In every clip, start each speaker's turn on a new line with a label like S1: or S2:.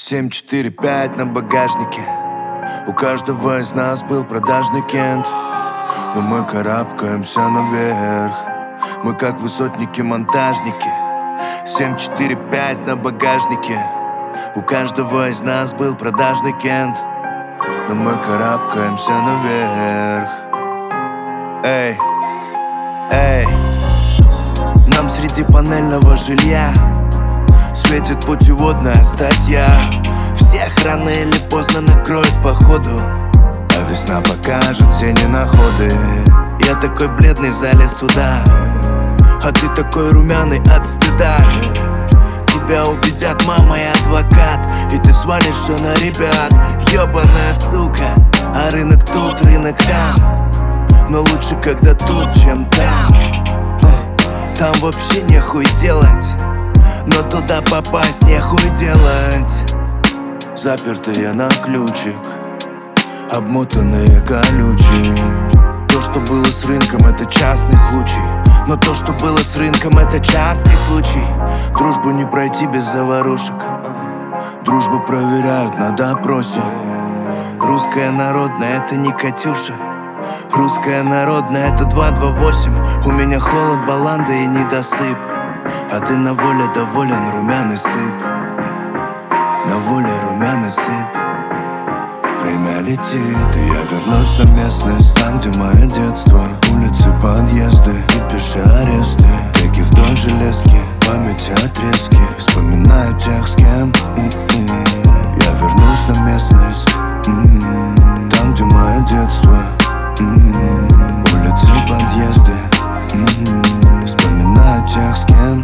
S1: 7-4-5 на багажнике. У каждого из нас был продажный кент. Но мы карабкаемся наверх. Мы как высотники-монтажники. 7-4-5 на багажнике. У каждого из нас был продажный кент. Но мы карабкаемся наверх. Эй, эй. Нам среди панельного жилья светит путеводная статья. Всех рано или поздно накроет походу, а весна покажет все ненаходы. Я такой бледный в зале суда, а ты такой румяный от стыда. Тебя убедят мама и адвокат, и ты свалишь все на ребят. Ёбаная сука, а рынок тут, рынок там. Но лучше, когда тут, чем там. Там вообще нехуй делать, но туда попасть нехуй делать. Запертые на ключик, обмотанные колючие. То, что было с рынком, это частный случай. Но то, что было с рынком, это частый случай. Дружбу не пройти без заварушек. Дружбу проверяют на допросе. Русская народная, это не Катюша. Русская народная, это 228. У меня холод, баланда и недосып. А ты на воле доволен, румяный сыт. На воле румяный сыт. Время летит, и я вернусь на местность. Там, где мое детство. Улицы, подъезды, и пиши аресты. Реки вдоль железки, памяти отрезки. Вспоминаю тех, с кем я вернусь на местность. Там, где мое детство. Улицы, подъезды. Вспоминаю тех, с кем.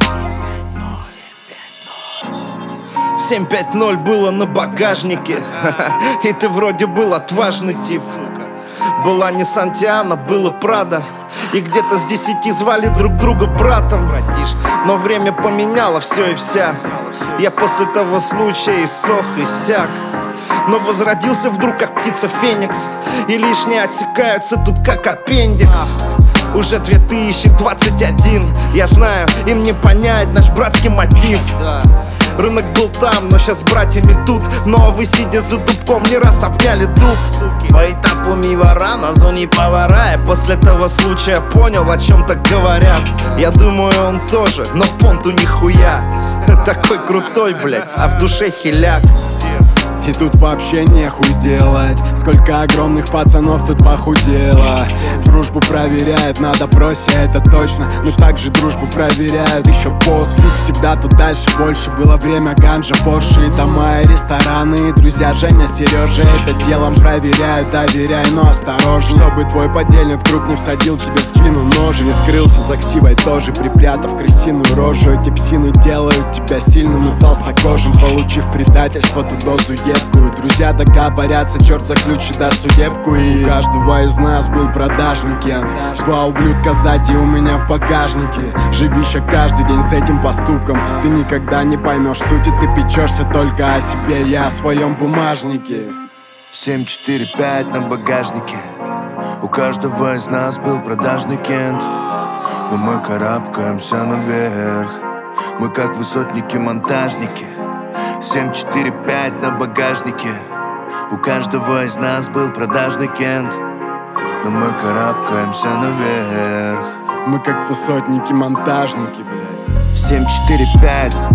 S2: 7-5-0 было на багажнике. И ты вроде был отважный тип. Была не Сантьяна, было Прада. И где-то с 10 звали друг друга братом. Но время поменяло все и вся. Я после того случая иссох, иссяк. Но возродился вдруг, как птица Феникс. И лишние отсекаются тут, как аппендикс. Уже 2021. Я знаю, им не понять наш братский мотив. Рынок был там, но сейчас с братьями тут. Но вы, сидя за дубком, не раз обняли дуб. По этапу мивара на зоне повара. Я после того случая понял, о чем так говорят. Я думаю, он тоже, но понту нихуя. Такой крутой, блядь, а в душе хиляк.
S3: И тут вообще нехуй делать. Сколько огромных пацанов тут похудело. Дружбу проверяют на допросе, это точно. Но также дружбу проверяют еще после. Всегда тут дальше больше. Было время ганжа, Порше и дома, и рестораны. И друзья Женя, Сережа это делом проверяют. Доверяй, но осторожно, чтобы твой подельник вдруг не всадил тебе в спину нож. Не скрылся за ксивой тоже, припрятав крысиную рожу. Эти псины делают тебя сильным и толстокожим. Получив предательство, ту дозу едкую. Друзья договорятся, черт заключит да судебку. И у каждого из нас был продажный кент. Два ублюдка сзади у меня в багажнике. Живи еще каждый день с этим поступком. Ты никогда не поймешь сути, ты печешься только о себе. Я о своем бумажнике.
S1: 7-4-5 на багажнике. У каждого из нас был продажный кент. Но мы карабкаемся наверх. Мы как высотники-монтажники. 7-4-5 на багажнике. У каждого из нас был продажный кент. Но мы карабкаемся наверх.
S3: Мы как высотники-монтажники, блядь.
S1: 7-4-5